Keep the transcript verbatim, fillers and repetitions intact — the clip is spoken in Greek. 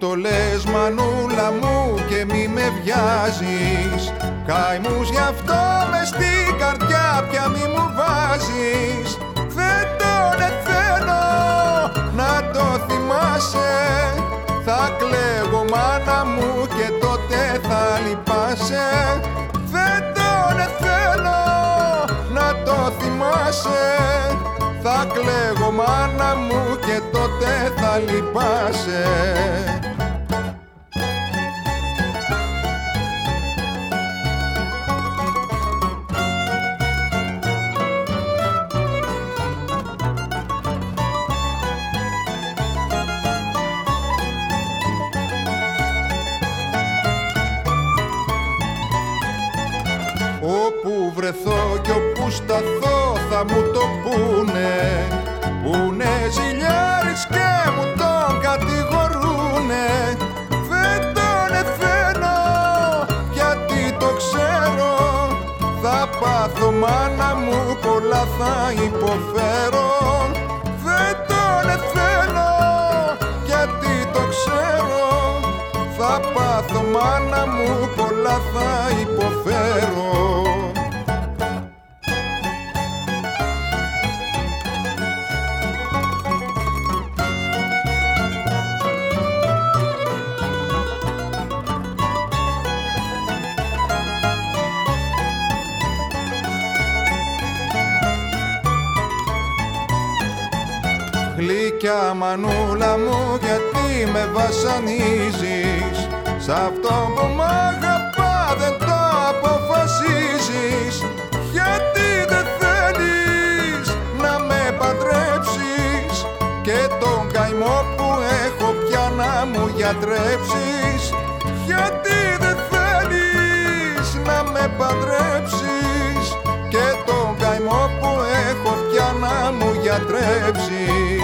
το λες μανούλα μου και μη με βιάζεις, καημούς γι' αυτό μες στην καρδιά πια μη μου βάζεις. Δεν τον εθαίνω να το θυμάσαι, θα κλαίγω μάνα μου και τότε θα λυπάσαι. Δεν τον εθαίνω να το θυμάσαι, θα κλαίγω μάνα μου και τότε θα λυπάσαι. Όπου βρεθώ κι όπου σταθώ θα μου το πούνε, πούνε ζηλιάρης και μου τον κατηγορούνε. Δεν τον εθαίνω γιατί το ξέρω, θα πάθω μάνα μου, πολλά θα υποφέρω. Δεν τον εθαίνω γιατί το ξέρω, θα πάθω μάνα μου, πολλά θα υποφέρω. Γλυκιά μανούλα μου, γιατί με βασανίζεις, σ' αυτό που μ' αγαπά δεν το αποφασίζεις. Γιατί δεν θέλεις να με παντρέψεις και τον καημό που έχω πια να μου γιατρέψεις. Γιατί δεν θέλεις να με παντρέψεις και τον καημό που έχω πια να μου γιατρέψεις.